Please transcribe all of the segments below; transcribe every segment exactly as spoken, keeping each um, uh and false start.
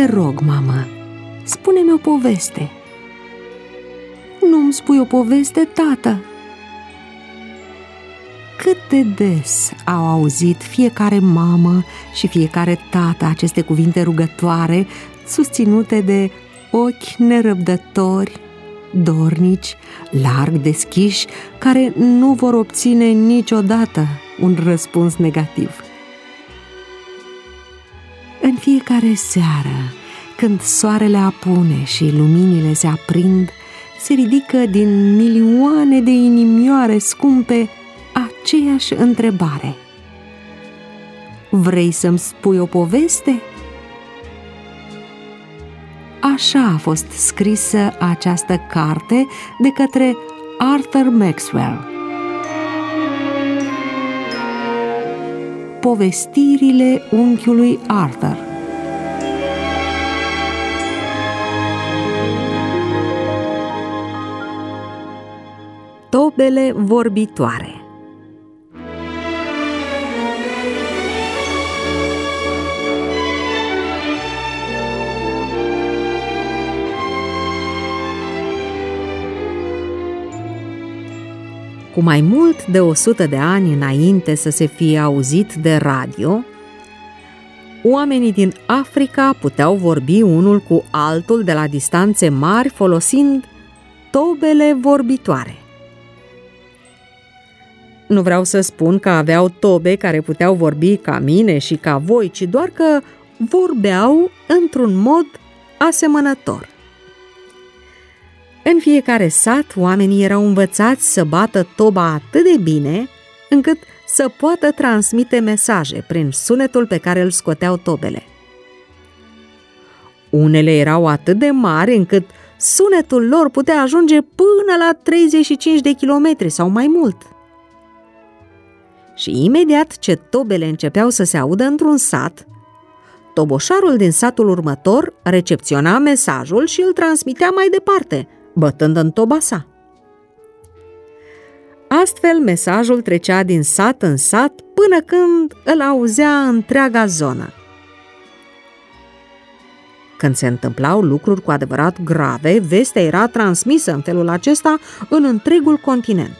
Te rog, mamă, spune-mi o poveste. Nu-mi spui o poveste, tată? Cât de des au auzit fiecare mamă și fiecare tată aceste cuvinte rugătoare, susținute de ochi nerăbdători, dornici, larg deschiși, care nu vor obține niciodată un răspuns negativ. În fiecare seară, când soarele apune și luminile se aprind, se ridică din milioane de inimioare scumpe aceeași întrebare: vrei să-mi spui o poveste? Așa a fost scrisă această carte de către Arthur Maxwell. Povestirile unchiului Arthur. Tobele vorbitoare. Cu mai mult de o sută de ani înainte să se fie auzit de radio, oamenii din Africa puteau vorbi unul cu altul de la distanțe mari folosind tobele vorbitoare. Nu vreau să spun că aveau tobe care puteau vorbi ca mine și ca voi, ci doar că vorbeau într-un mod asemănător. În fiecare sat, oamenii erau învățați să bată toba atât de bine încât să poată transmite mesaje prin sunetul pe care îl scoteau tobele. Unele erau atât de mari încât sunetul lor putea ajunge până la treizeci și cinci de kilometri sau mai mult. Și imediat ce tobele începeau să se audă într-un sat, toboșarul din satul următor recepționa mesajul și îl transmitea mai departe, bătând în toba sa. Astfel, mesajul trecea din sat în sat până când îl auzea întreaga zonă. Când se întâmplau lucruri cu adevărat grave, vestea era transmisă în felul acesta în întregul continent.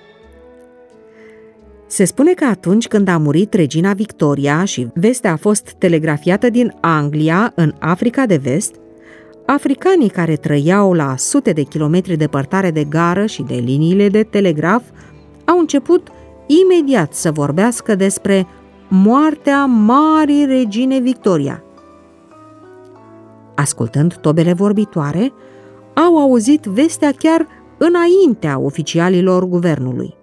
Se spune că atunci când a murit regina Victoria și vestea a fost telegrafiată din Anglia în Africa de Vest, africanii care trăiau la sute de kilometri departare de gară și de liniile de telegraf au început imediat să vorbească despre moartea marii regine Victoria. Ascultând tobele vorbitoare, au auzit vestea chiar înaintea oficialilor guvernului.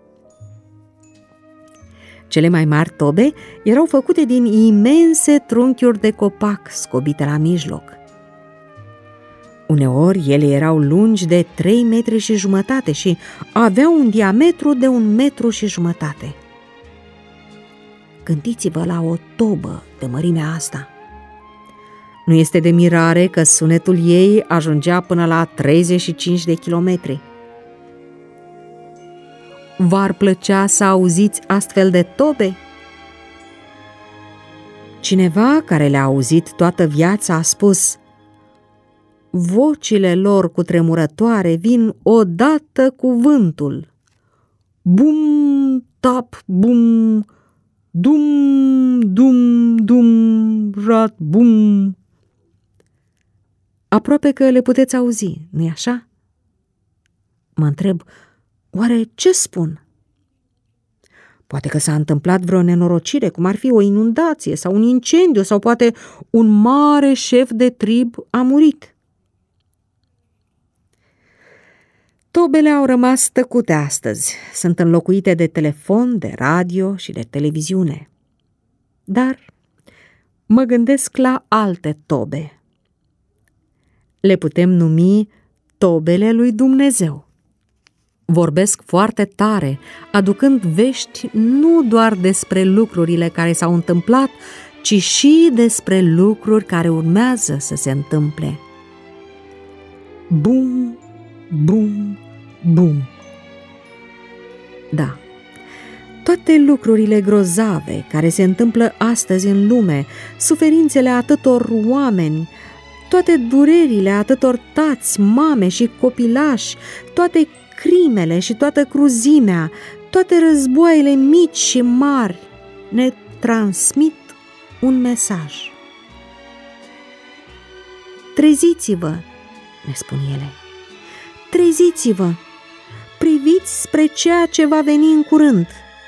Cele mai mari tobe erau făcute din imense trunchiuri de copac scobite la mijloc. Uneori ele erau lungi de trei metri și jumătate și aveau un diametru de un metru și jumătate. Gândiți-vă la o tobă de mărimea asta. Nu este de mirare că sunetul ei ajungea până la treizeci și cinci de kilometri. V-ar plăcea să auziți astfel de tobe? Cineva care le-a auzit toată viața a spus: vocile lor cutremurătoare vin odată cu vântul. Bum, tap, bum, dum, dum, dum, rat, bum. Aproape că le puteți auzi, nu-i așa? Mă întreb, oare ce spun? Poate că s-a întâmplat vreo nenorocire, cum ar fi o inundație sau un incendiu, sau poate un mare șef de trib a murit. Tobele au rămas tăcute astăzi, sunt înlocuite de telefon, de radio și de televiziune. Dar mă gândesc la alte tobe. Le putem numi tobele lui Dumnezeu. Vorbesc foarte tare, aducând vești nu doar despre lucrurile care s-au întâmplat, ci și despre lucruri care urmează să se întâmple. Bum, bum, bum. Da, toate lucrurile grozave care se întâmplă astăzi în lume, suferințele atâtor oameni, toate durerile atâtor tați, mame și copilași, toate crimele și toată cruzimea, toate războaiele mici și mari ne transmit un mesaj. Treziți-vă, ne spun ele, treziți-vă, priviți spre ceea ce va veni în curând.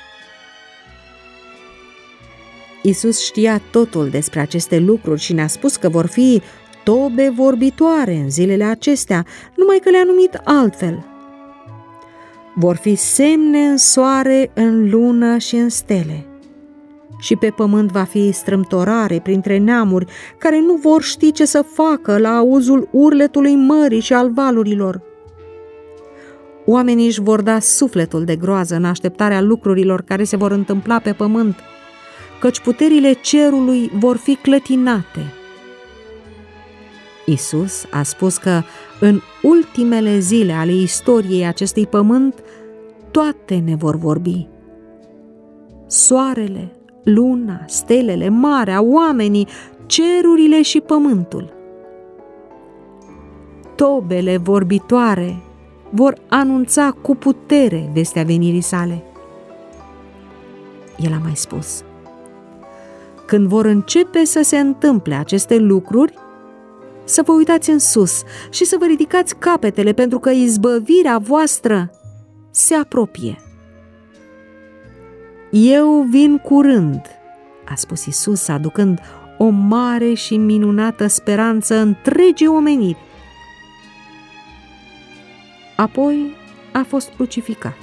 Iisus știa totul despre aceste lucruri și ne-a spus că vor fi tobe vorbitoare în zilele acestea, numai că le-a numit altfel. Vor fi semne în soare, în lună și în stele. Și pe pământ va fi strâmtorare printre neamuri care nu vor ști ce să facă la auzul urletului mării și al valurilor. Oamenii își vor da sufletul de groază în așteptarea lucrurilor care se vor întâmpla pe pământ, căci puterile cerului vor fi clătinate. Iisus a spus că în ultimele zile ale istoriei acestui pământ toate ne vor vorbi. Soarele, luna, stelele, marea, oamenii, cerurile și pământul. Tobele vorbitoare vor anunța cu putere vestea venirii sale. El a mai spus: când vor începe să se întâmple aceste lucruri, să vă uitați în sus și să vă ridicați capetele, pentru că izbăvirea voastră se apropie. Eu vin curând, a spus Iisus, aducând o mare și minunată speranță întregii omeniri. Apoi a fost crucificat.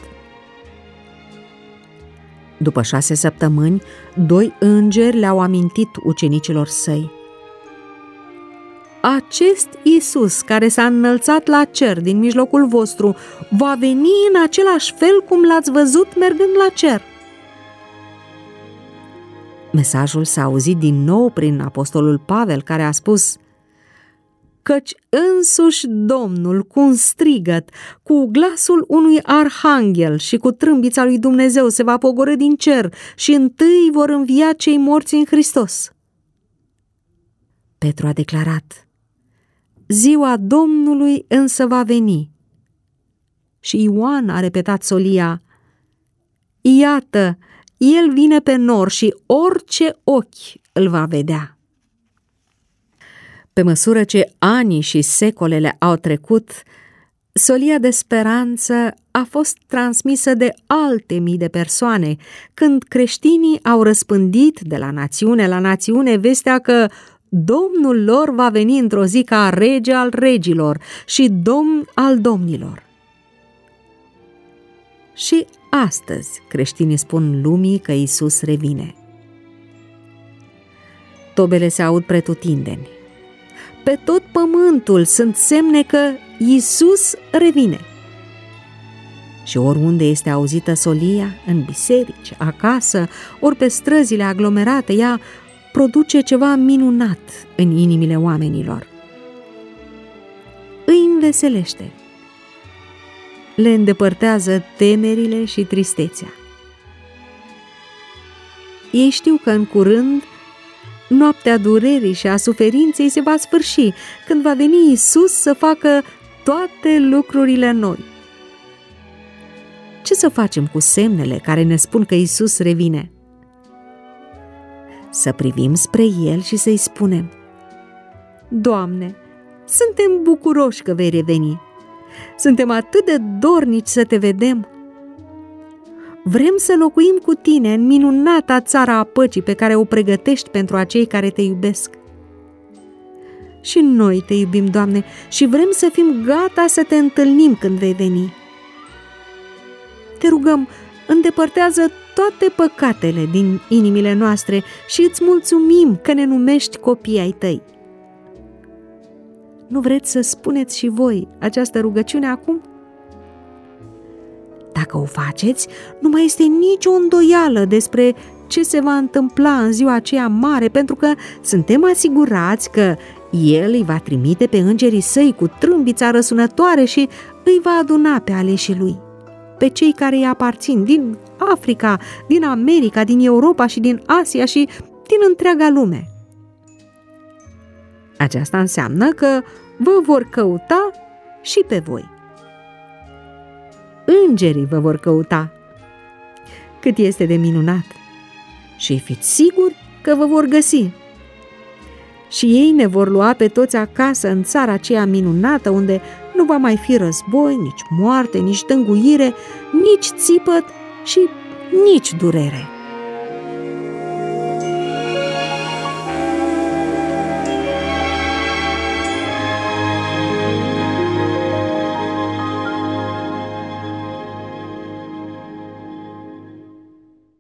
După șase săptămâni, doi îngeri le-au amintit ucenicilor săi: acest Iisus care s-a înălțat la cer din mijlocul vostru va veni în același fel cum l-ați văzut mergând la cer. Mesajul s-a auzit din nou prin apostolul Pavel, care a spus: căci însuși Domnul, cu un strigăt, cu glasul unui arhanghel și cu trâmbița lui Dumnezeu, se va pogorî din cer și întâi vor învia cei morți în Hristos. Petru a declarat: ziua Domnului însă va veni. Și Ioan a repetat solia: iată, el vine pe nor și orice ochi îl va vedea. Pe măsură ce anii și secolele au trecut, solia de speranță a fost transmisă de alte mii de persoane, când creștinii au răspândit de la națiune la națiune vestea că Domnul lor va veni într-o zi ca rege al regilor și domn al domnilor. Și astăzi creștinii spun lumii că Iisus revine. Tobele se aud pretutindeni. Pe tot pământul sunt semne că Iisus revine. Și oriunde este auzită solia, în biserici, acasă, ori pe străzile aglomerate, ea produce ceva minunat în inimile oamenilor. Îi înveselește. Le îndepărtează temerile și tristețea. Ei știu că în curând noaptea durerii și a suferinței se va sfârși, când va veni Iisus să facă toate lucrurile noi. Ce să facem cu semnele care ne spun că Iisus revine? Să privim spre El și să-i spunem: Doamne, suntem bucuroși că vei reveni. Suntem atât de dornici să te vedem. Vrem să locuim cu tine în minunata țara a păcii pe care o pregătești pentru acei care te iubesc. Și noi te iubim, Doamne, și vrem să fim gata să te întâlnim când vei veni. Te rugăm, îndepărtează toate păcatele din inimile noastre și îți mulțumim că ne numești copii ai tăi. Nu vreți să spuneți și voi această rugăciune acum? Dacă o faceți, nu mai este nicio îndoială despre ce se va întâmpla în ziua aceea mare, pentru că suntem asigurați că El îi va trimite pe îngerii săi cu trâmbița răsunătoare și îi va aduna pe aleșii Lui, pe cei care îi aparțin din Africa, din America, din Europa și din Asia și din întreaga lume. Aceasta înseamnă că vă vor căuta și pe voi. Îngerii vă vor căuta. Cât este de minunat! Și fiți siguri că vă vor găsi. Și ei ne vor lua pe toți acasă în țara aceea minunată, unde nu va mai fi război, nici moarte, nici tânguire, nici țipăt și nici durere.